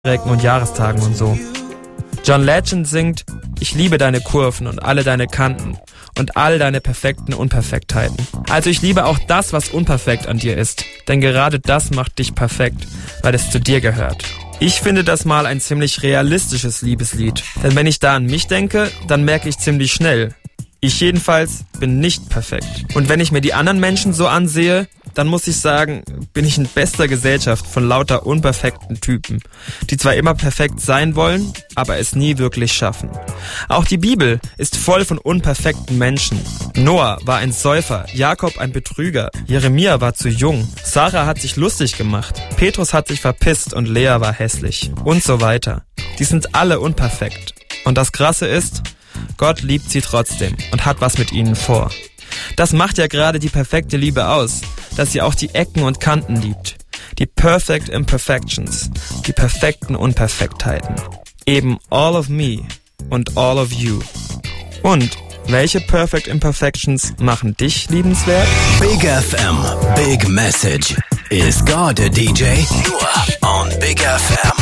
und Jahrestagen und so. John Legend singt: Ich liebe deine Kurven und alle deine Kanten und all deine perfekten Unperfektheiten. Also ich liebe auch das, was unperfekt an dir ist, denn gerade das macht dich perfekt, weil es zu dir gehört. Ich finde das mal ein ziemlich realistisches Liebeslied, denn wenn ich da an mich denke, dann merke ich ziemlich schnell: Ich jedenfalls bin nicht perfekt. Und wenn ich mir die anderen Menschen so ansehe, dann muss ich sagen, bin ich in bester Gesellschaft von lauter unperfekten Typen, die zwar immer perfekt sein wollen, aber es nie wirklich schaffen. Auch die Bibel ist voll von unperfekten Menschen. Noah war ein Säufer, Jakob ein Betrüger, Jeremia war zu jung, Sarah hat sich lustig gemacht, Petrus hat sich verpisst und Lea war hässlich und so weiter. Die sind alle unperfekt. Und das Krasse ist, Gott liebt sie trotzdem und hat was mit ihnen vor. Das macht ja gerade die perfekte Liebe aus, dass sie auch die Ecken und Kanten liebt. Die Perfect Imperfections, die perfekten Unperfektheiten. Eben all of me und all of you. Und welche Perfect Imperfections machen dich liebenswert? Big FM, Big Message. Is God a DJ? Nur on Big FM.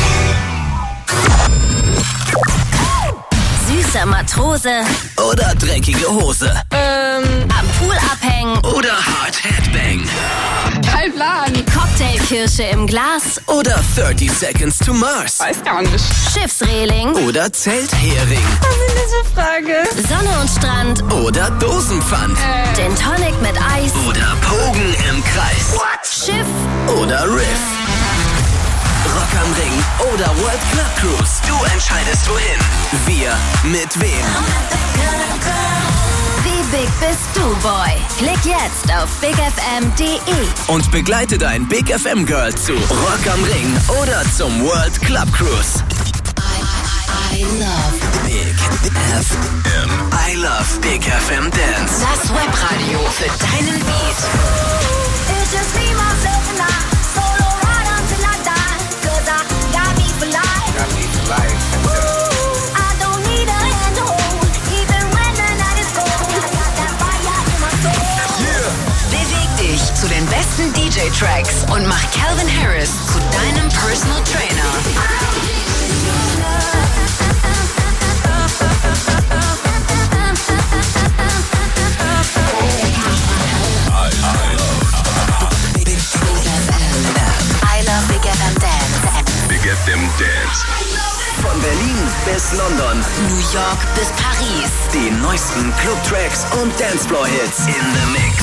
Süßer Matrose Oder dreckige Hose. am Pool abhängen Oder Hard Headbang. Kein Plan. Cocktailkirsche im Glas, Oder 30 Seconds to Mars. Weiß gar nicht. Schiffsreling, Oder Zelthering. Was ist diese Frage? Sonne und Strand, Oder Dosenpfand. Gin Tonic mit Eis, Oder Pogen im Kreis. Schiff, Oder Riff. Rock am Ring oder World Club Cruise. Du entscheidest wohin. Wir mit wem. wie big bist du, Boy? Klick jetzt auf bigfm.de. Und begleite dein Big FM Girl zu Rock am Ring oder zum World Club Cruise. I love Big FM. I love Big FM Dance. das Webradio für deinen Beat. It's just me, myself and I. Solo ride until I die. 'Cause I got me for life. Ooh, I don't need a hand to hold. Even when the night is cold. I got that fire in my soul. Beweg dich zu den besten DJ-Tracks und mach Calvin Harris zu deinem Personal Trainer. I love Big FM Dance. Big FM Dance. Von Berlin bis London. New York bis Paris. Die neuesten Club-Tracks und Dancefloor-Hits in the Mix.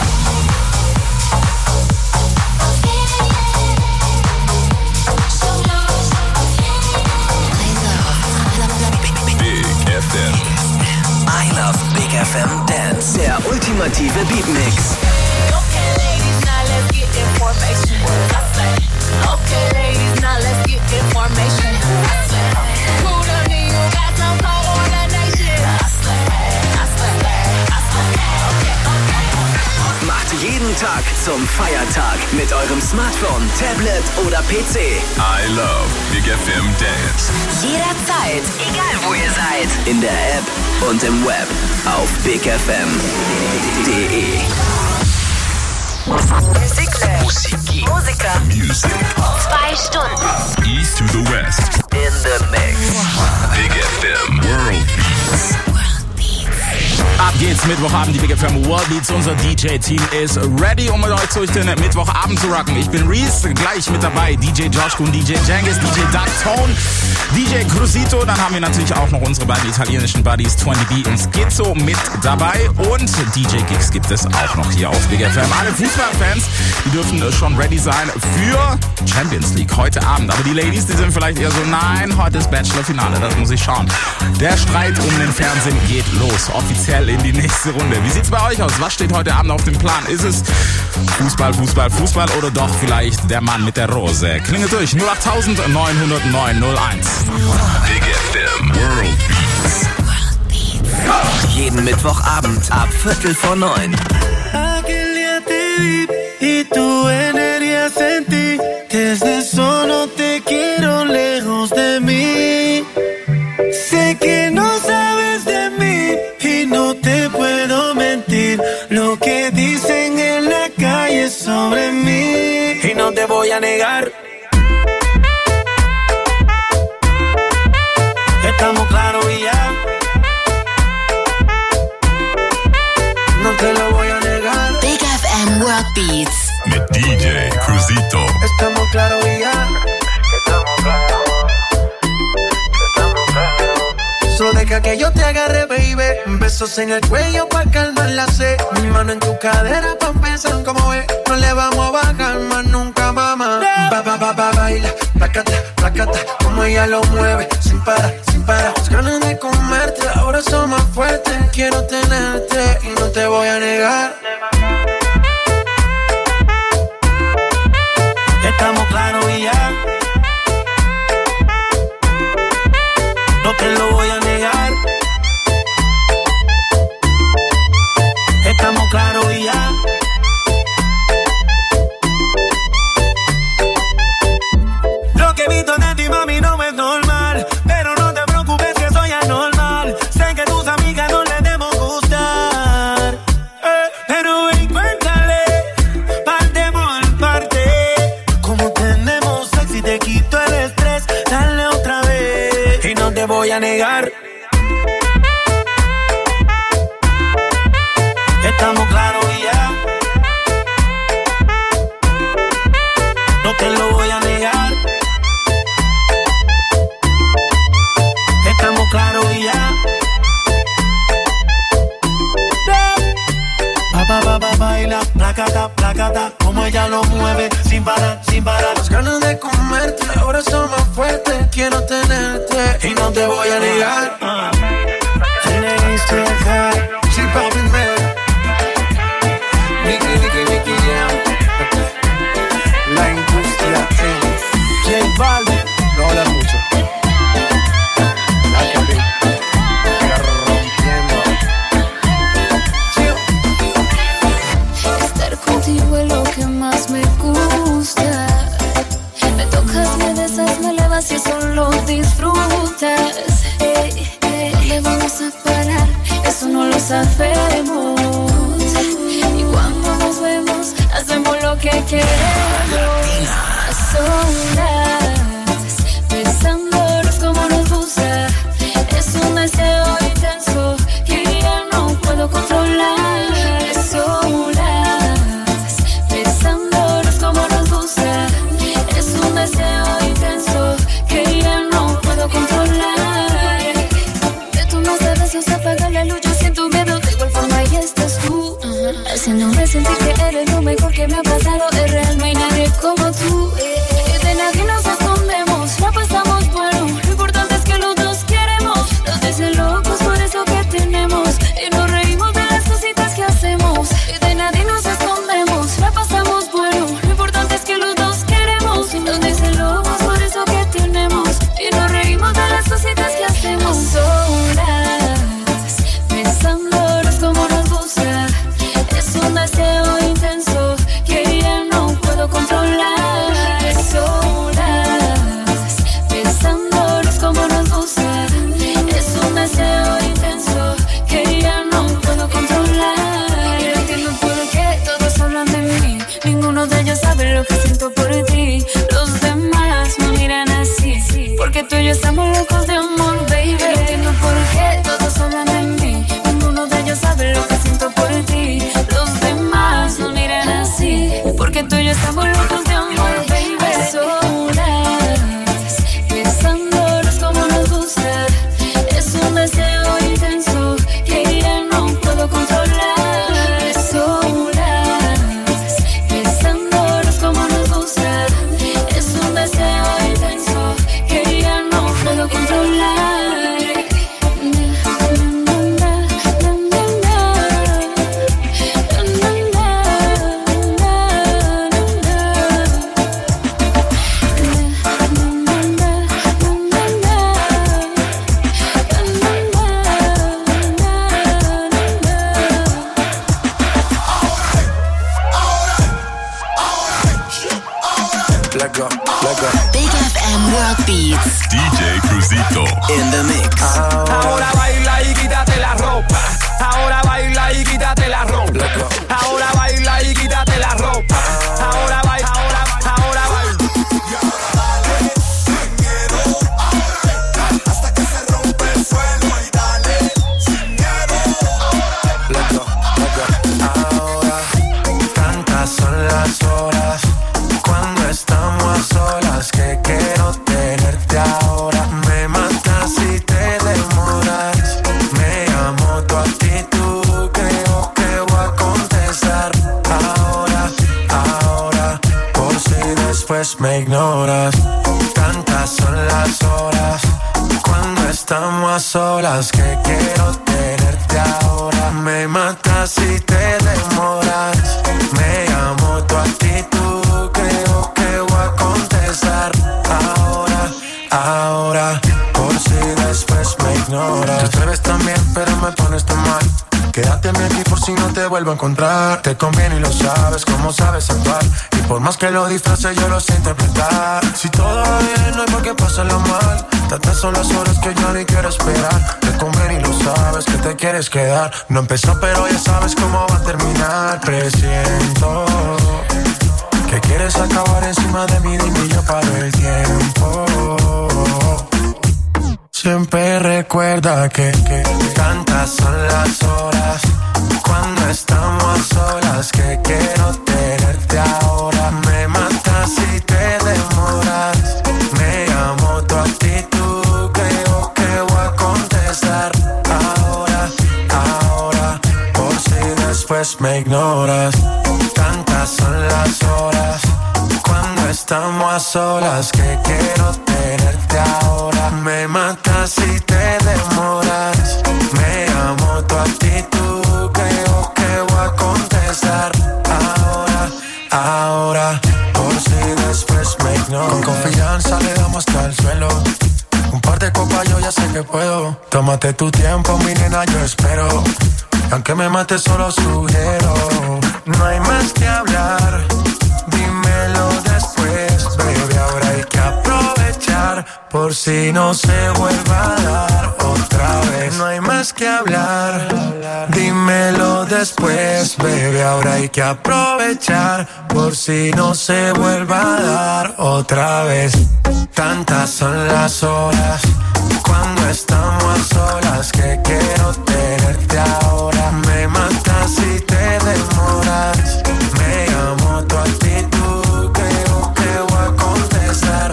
Big FM. I love Big FM Dance. Der ultimative Beatmix. Okay, ladies, now let's get in formation. I say, okay, ladies, now let's get in formation. I say, who done me? You got some coordination. I say, okay. Macht jeden Tag zum Feiertag mit eurem Smartphone, Tablet oder PC. I love Big FM Dance. Jederzeit, egal wo ihr seid. In der App und im Web auf bigfm.de. Musiker. Music. 2 Stunden. East to the West. In the Mix. Big FM World Beats. Ab geht's, Mittwochabend, die Big FM World Beats. Unser DJ-Team ist ready, um mit euch durch den Mittwochabend zu rocken. Ich bin Reese, gleich mit dabei. DJ Josh Kuhn, DJ Jengis, DJ Dark Tone, DJ Crucito. Dann haben wir natürlich auch noch unsere beiden italienischen Buddies 20B und Schizo mit dabei. Und DJ Gigs gibt es auch noch hier auf Big FM. Alle Fußballfans, die dürfen schon ready sein für Champions League heute Abend. Aber die Ladies, die sind vielleicht eher so, nein, heute ist Bachelor-Finale, das muss ich schauen. Der Streit um den Fernsehen geht los, offiziell in die nächste Runde. Wie sieht's bei euch aus? Was steht heute Abend auf dem Plan? Ist es Fußball oder doch vielleicht der Mann mit der Rose? Klingelt durch 08000 909 01. Big FM World Beats. Jeden Mittwochabend ab 8:45. Aquel día te vi y tu energía sentí. Desde eso no te quiero lejos de mí. Sé que no sabes de mí y no te puedo mentir. Lo que dicen en la calle sobre mí y no te voy a negar. Deja que yo te agarre, baby. Besos en el cuello pa' calmar la sed. Mi mano en tu cadera pa' pensar cómo es. No le vamos a bajar más nunca, mamá. Baila, placata, placata. Como ella lo mueve, sin parar, sin parar. Las ganas de comerte, ahora son más fuertes. Quiero tenerte y no te voy a negar. Estamos claros y ya. No te lo voy a negar. Estamos claros y ya. Lo que he visto de ti, mami, no es normal. Pero no te preocupes que soy anormal. Sé que tus amigas no les debo gustar. Pero ven, cuéntale, parte por parte. Como tenemos sexy, te quito el estrés. Dale otra vez y no te voy a negar. Estamos claros y ya. No te lo voy a negar. Estamos claros y ya. Baila, placata, placata. Como ella lo mueve, sin parar, sin parar. Las ganas de comerte, ahora son más fuertes. Quiero tenerte y no te voy a negar. Sí, papi, Nicky, yeah. La industria es J Balvin, no habla mucho. La Cali, rompiendo. Estar contigo es lo que más me gusta. Me tocas, me besas, me elevas y eso lo disfrutas. ¿Dónde vamos a parar? Eso no lo sabemos. Y cuando nos vemos, hacemos lo que queremos. A solas, besándonos como nos gusta. Es un deseo intenso que ya no puedo controlar. A solas, besándonos como nos gusta. Es un deseo intenso que ya no puedo controlar. De tu más de besos apaga la luz, yo siento miedo. De igual forma ahí estás tú, haciéndome sentir que eres lo mejor que me ha pasado. Es real, no hay nadie como tú. Y de nadie nos escondemos, la pasamos bueno. Lo importante es que los dos queremos. Nos dicen locos por eso que tenemos. Y nos reímos de las cositas que hacemos. Y de nadie nos escondemos, la pasamos bueno. Lo importante es que los dos queremos. Nos dicen locos por eso que tenemos. Y nos reímos de las cositas que hacemos. Solas, besándonos como nos gusta. Es un deseo intenso que ya no puedo controlar. Solas, besándonos como nos gusta. Es un deseo intenso que ya no puedo controlar. No entiendo por qué todos hablan de mí. Ninguno de ellos sabe lo que siento por ti. Los demás me miran así, porque tú y yo estamos locos de amor, baby. No entiendo por qué todos hablan de mí. Ninguno de ellos sabe lo que siento por ti. Los demás no miran así, porque tú y yo estamos locos de amor, baby. Solas, besándonos como nos gusta. Es un deseo intenso que ya no puedo controlar. Solas, besándonos como nos gusta. Es un deseo intenso que ya no puedo controlar. Big FM World Beats. DJ Cruzito. In the mix. Ahora baila y quítate la ropa. Ahora baila y quítate la ropa. Ahora baila y quítate la ropa. Ahora baila, ahora baila. Hasta que se rompe el suelo y dale sin miedo. Ahora, tantas son las horas cuando estamos a solas que quiero tenerte ahora. Me matas si te demoras. son las horas cuando estamos a solas, que quiero tenerte ahora. Me matas si te demoras. Me llamo tu actitud, creo que voy a contestar ahora, por si después me ignoras. Te atreves también, pero me pones tan mal. Quédate aquí por si no te vuelvo a encontrar. Te conviene y lo sabes, como sabes actuar. Y por más que lo disfraces, yo lo sé interpretar. Si todo va bien, no hay por qué pasarlo mal. Tantas son las horas que yo ni quiero esperar. Te conviene y lo sabes, que te quieres quedar. No empezó, pero ya sabes cómo va a terminar. Presiento que quieres acabar encima de mí, y yo paro el tiempo. Siempre recuerda que tantas son las horas cuando estamos a solas, que quiero tenerte ahora. Me matas si te demoras. Me llamo tu actitud, creo que voy a contestar ahora, por si después me ignoras. Tantas son las horas cuando estamos a solas, que quiero tenerte ahora. Me matas si te demoras. Me llamo tu actitud, creo que voy a contestar ahora, por si después me ignoras. Con confianza le damos hasta el suelo. Un par de copas yo ya sé que puedo. Tómate tu tiempo, mi nena, yo espero. Aunque me mate solo sugiero. No hay más que hablar, dímelo después, baby. Ahora hay que aprovechar, por si no se vuelva a dar otra vez. No hay más que hablar, dímelo después, baby. Ahora hay que aprovechar, por si no se vuelva a dar otra vez. Tantas son las horas cuando estamos a solas, que quiero tenerte ahora. Me matas si te demoras. Me llamo tu actitud, creo que voy a contestar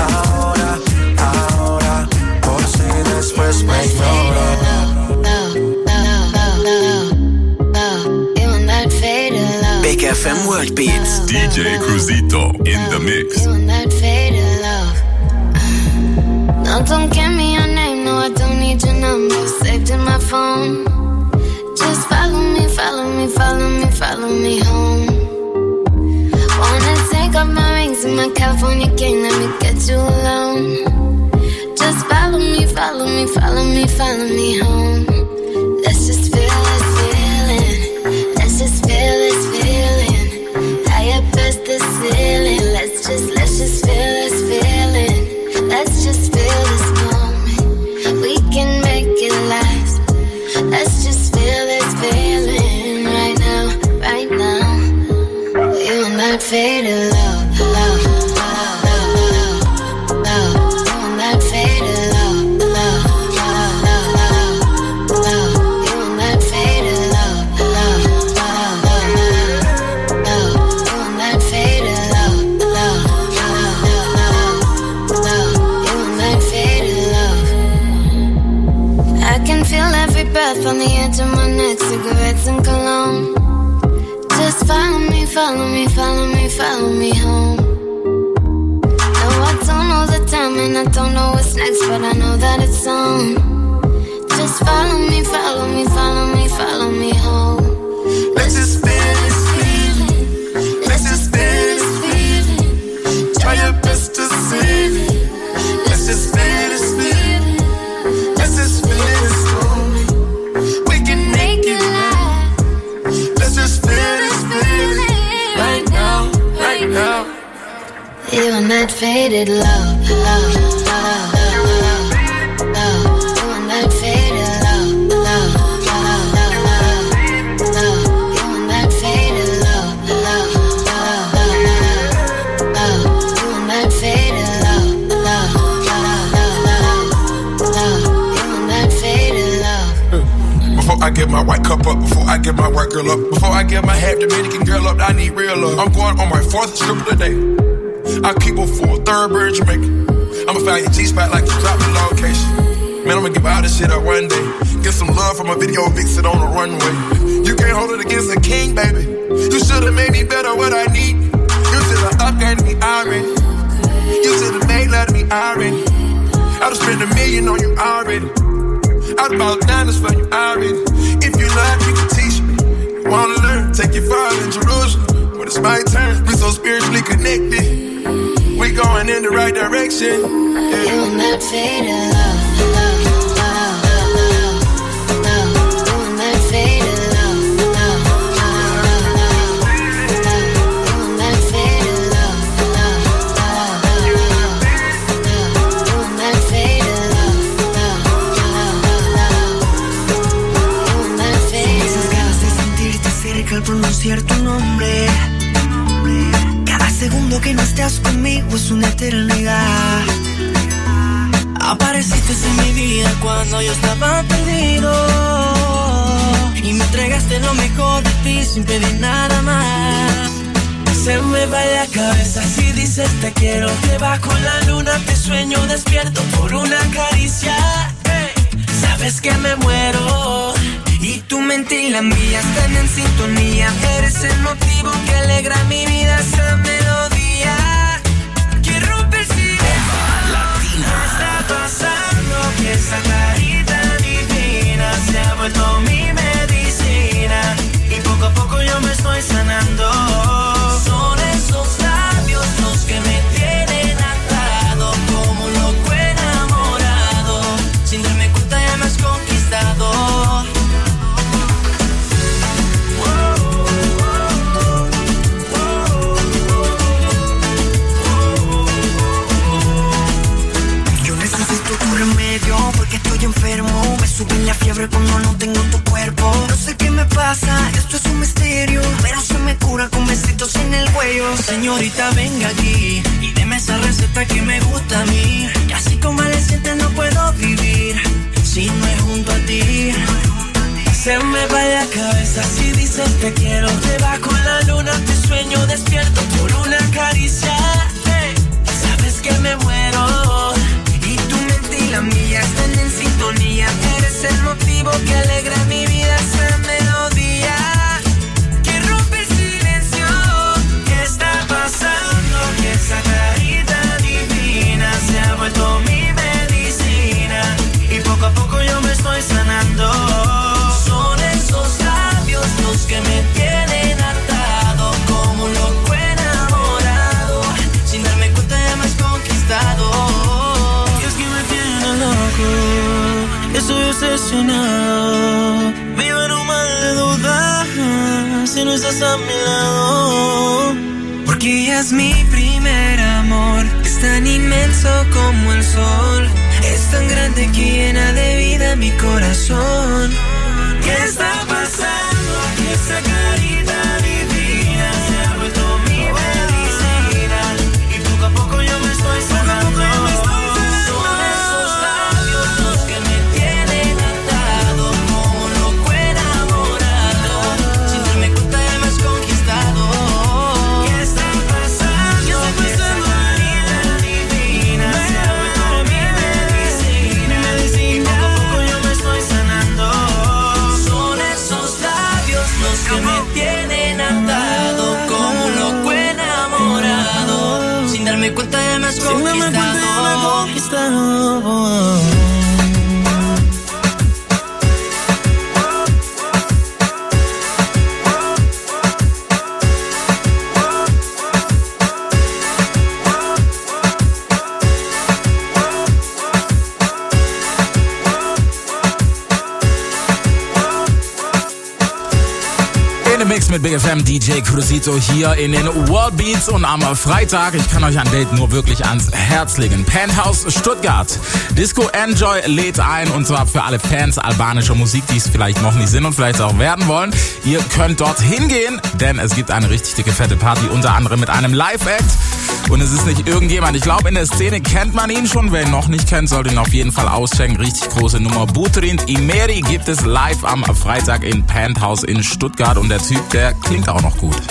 ahora, por si después me ignoras. Big FM World Beats. DJ Cruzito in the mix. No, don't give me your name, no, I don't need your number saved in my phone. Just follow me, follow me, follow me, follow me home. Wanna take off my rings and my California king, let me get you alone. Just follow me, follow me, follow me, follow me home. Let's just feel this feeling. Let's just feel this feeling. High up as the ceiling. Let's just feel this feeling. Let's just feel this moment. We can make it last. Let's just feel this feeling right now, right now. You and that faded love, love, love, love, love. You and that faded love, love, love, love, love. You and that faded love, love, love, love, love. You and that faded love, love, love, love, love. You and that faded love. I can feel every breath on the edge of my neck, cigarettes and cologne. Just follow me, follow me, follow me, follow me home. No, I don't know the time and I don't know what's next, but I know that it's on. Just follow me, follow me, follow me, follow me home. Let's just feel this feeling. Let's just feel this feeling. Try your best to see it. Let's just feel this feeling. Let's just feel this moment. We can make it last. Let's just feel this feeling right now, right now. You and that faded love, love, love, love, love. You and that faded love, love, love, love, love. You and that faded love, love, love, love, love. You and that faded love, love, love, love, love. You and that faded love. Before I get my white cup up, before I get my white girl up, before I get my half Dominican girl up, I need real love. I'm going on my 4th strip of the day. I keep a full Thoroughbred Jamaican. I'ma find your G-spot like you drop the location. Man, I'ma give all this shit up one day. Get some love from a video vixen on the runway. You can't hold it against a king, baby. You should've made me better what I need. You should've upgraded me already. You should've made love to me already. I'd spend $1 million on you already. I'd bought diamonds for you already. If you love, you can teach me. Wanna learn, take you far in Jerusalem. But it's my turn, we so spiritually connected. We going in the right direction. Yeah. You will not fade in love, love, love, love, love. You will not fade in love, love, love, love, love. You will not fade in love, love, love, love, love. You will not fade in love, love, love, love. You will not fade in love. Esas ganas de sentirte cerca al pronunciar tu nombre. Cada segundo que no estás conmigo es una eternidad. Apareciste en mi vida cuando yo estaba perdido y me entregaste lo mejor de ti sin pedir nada más. Se me va la cabeza si dices te quiero. Debajo la luna te sueño despierto por una caricia. Sabes que me muero y tu mente y la mía están en sintonía. Eres el motivo que alegra mi vida, esa melodía que rompe el silencio. ¿Qué está pasando? Que esa carita divina se ha vuelto mi medicina y poco a poco yo me estoy sanando. Son esos labios los que me tienen atado como un loco enamorado. Sin darme cuenta ya me has conquistado. Porque estoy enfermo, me sube la fiebre cuando no tengo tu cuerpo. No sé qué me pasa, esto es un misterio, pero se me cura con besitos en el cuello. Señorita, venga aquí y deme esa receta que me gusta a mí. Que así convaleciente no puedo vivir si no es junto a ti. Se me va la cabeza si dices te quiero. Debajo la luna te sueño despierto por una caricia. Sabes que me muero y tu mente y la mía están en sintonía. Eres el motivo que alegra mi vida, esa melodía que rompe el silencio. ¿Qué está pasando? Que esa carita divina se ha vuelto mi medicina y poco a poco yo me estoy sanando. Son esos labios los que me tienen atado como un loco enamorado. Sin darme cuenta ya me has conquistado. Estoy obsesionado, vivo en un mar de dudas si no estás a mi lado. Porque ella es mi primer amor, es tan inmenso como el sol, es tan grande que llena de vida mi corazón. ¿Qué está pasando? Que esa carita divina se ha vuelto mi medicina y poco a poco yo me estoy sanando. Cuenta ya me has conquistado. Mix mit Big FM, DJ Cruzito hier in den World Beats und am Freitag, ich kann euch ein Date nur wirklich ans Herz legen. Penthouse Stuttgart. Disco Enjoy lädt ein und zwar für alle Fans albanischer Musik, die es vielleicht noch nicht sind und vielleicht auch werden wollen. Ihr könnt dort hingehen, denn es gibt eine richtig dicke fette Party, unter anderem mit einem Live-Act. Und es ist nicht irgendjemand, ich glaube in der Szene kennt man ihn schon, wer ihn noch nicht kennt, sollte ihn auf jeden Fall auschecken. Richtig große Nummer. Butrint Imeri gibt es live am Freitag in Penthouse in Stuttgart und der Typ, der klingt auch noch gut.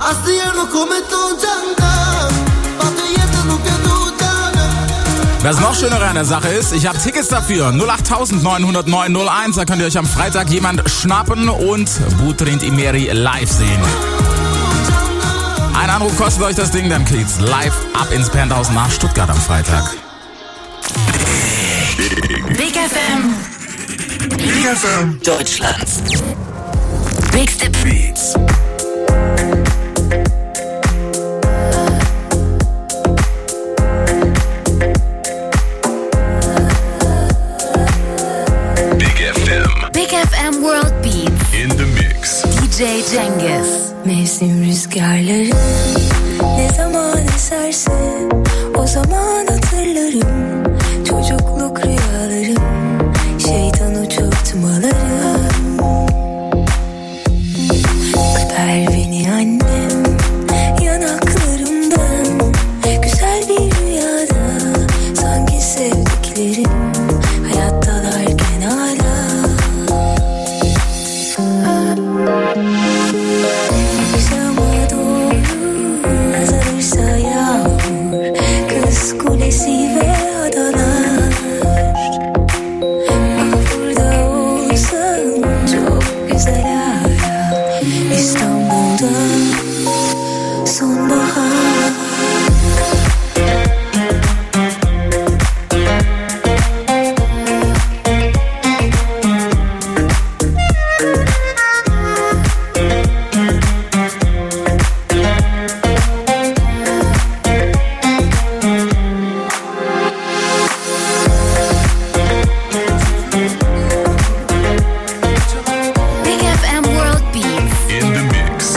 Was noch schöner an der Sache ist, ich habe Tickets dafür. 0890901, da könnt ihr euch am Freitag jemand schnappen und Butrint Imeri live sehen. Ein Anruf kostet euch das Ding, dann geht's live ab ins Penthouse nach Stuttgart am Freitag. Big FM. Deutschlands Bigste Beats. Big FM World Beats. In the mix. DJ Cengiz. Mevsim rüzgarları ne zaman eserse o zaman hatırlarım. Çocukluk rüyalarım, şeytan uçurtmalarım. Öper beni annem yanaklarımdan, güzel bir rüyada, sanki sevdiklerim hayattalarken hala. Akşama doğru azalırsa yağmur, Kız Kulesi ve adalar. Burada olsam çok güzel hala, İstanbul'da sonbahar. Big FM World Beats. In the mix.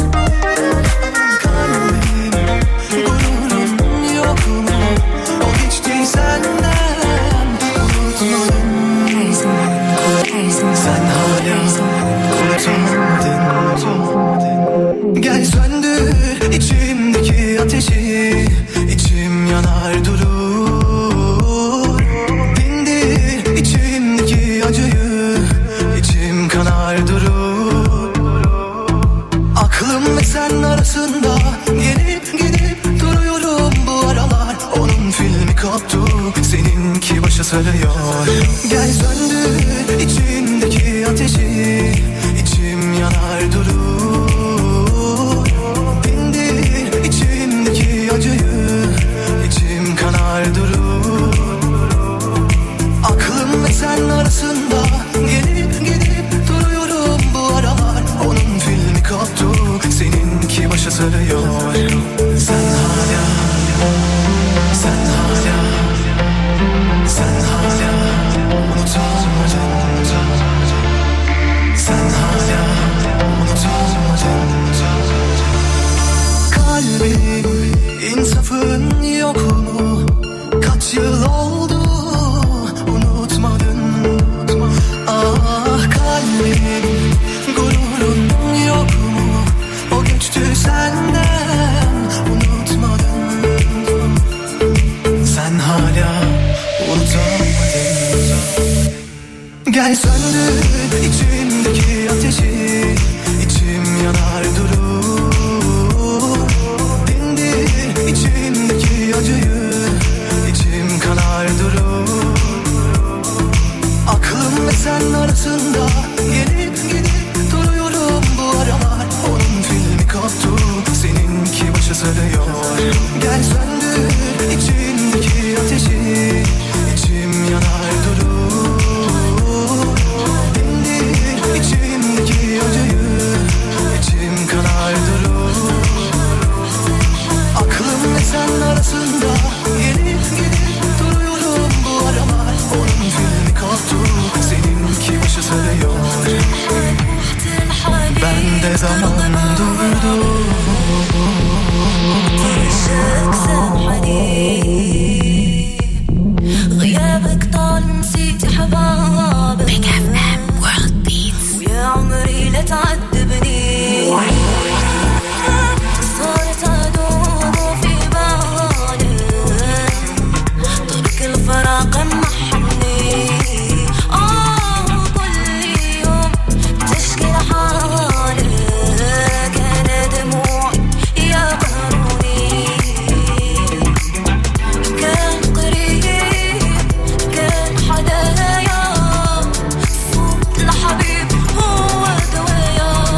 Gel söndür içimdeki ateşi, içim yanar durur. Dindir içimdeki acıyı, içim kanar durur. Aklım ve sen arasında gelip gidip duruyorum bu aralar. Onun filmi koptu, seninki başa sarıyor. Gel söndür içimdeki ateşi, içim yanar durur. Dindir içimdeki acıyı, içim kanar durur. Aklım ve sen arasında gelip gidip duruyorum bu aralar. Onun filmi koptu, seninki başa sarıyor. Sen hala, sen hala, sen hala unutamadın. Sen hala unutamadın. Kalbim insafın yok mu? Kaç yıl oldu unutmadın. Ah kalbim gururun yok mu? O göçtü senden unutmadın. Sen hala unutamadın. Gel söndür içimdeki ateşi, içim yanar durur. Dindir içimdeki acıyı, içim kanar durur. Aklım ve sen arasında gelip gidip duruyorum bu aralar. Onun filmi koptu, seninki başa sarıyor. Gel söndür içimdeki ateşi, içim yanar durur. Dindir içimdeki acıyı, içim kanar durur. Aklım ve sen arasında gelip gidip duruyorum bu aralar. Onun filmi koptu, seninki başa sarıyor. Ben de zaman durdu. غيابك طال نسيت حبابك. Big FM World Beats. ويا عمري لا تعذبني. صارت أدوم في بالي، طريق الفراق محني. كل يوم تشكي لحالك، أنا دموع يا قهروني. كان قريب كان حدايا، صوت لحبيب هو دوايا.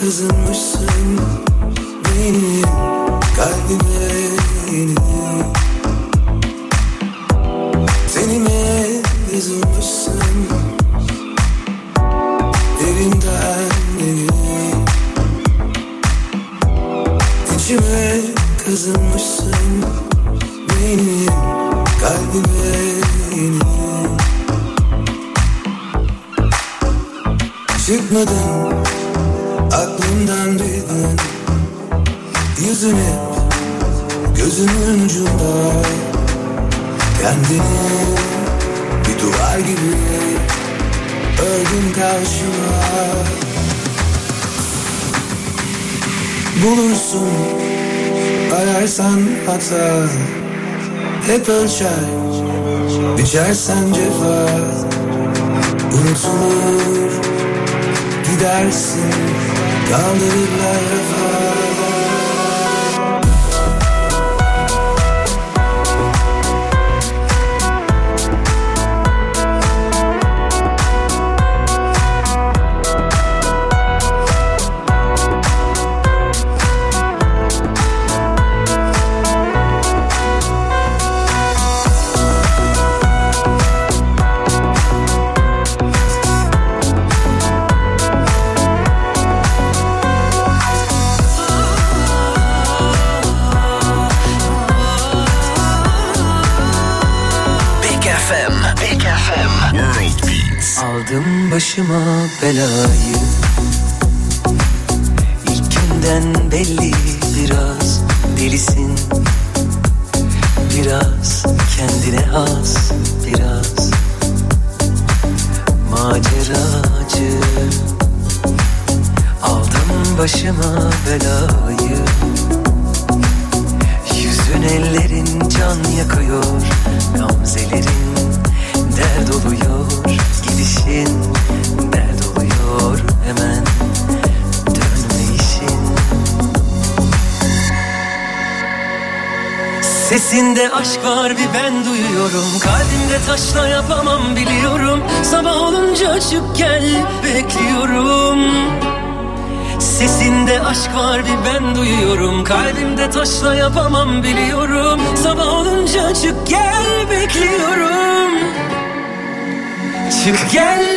kazınmışsın benim kalbime yeni. Tenime yazılmışsın derinden derine. İçime kazınmışsın benim kalbime yeni. Çıkmadın aklımdan bir gün, yüzün hep gözümün ucunda. Kendini bir duvar gibi ördün karşıma. Bulursun ararsan hata, hep ölçer biçersen cefa. Unutulur gidersin, kaldırırlar rafa. Aldım başıma belayı, İlk günden belli biraz delisin, biraz kendine has, biraz maceracı. Aldım başıma belayı, yüzün ellerin can yakıyor, gamzelerin dert oluyor. Gidişin dert oluyor, hemen dönmeyişin. Sesinde aşk var bir ben duyuyorum, kalbimde taşla yapamam biliyorum. Sabah olunca açıp gel bekliyorum. Sesinde aşk var bir ben duyuyorum, kalbimde taşla yapamam biliyorum. Sabah olunca açıp gel bekliyorum. Çık gel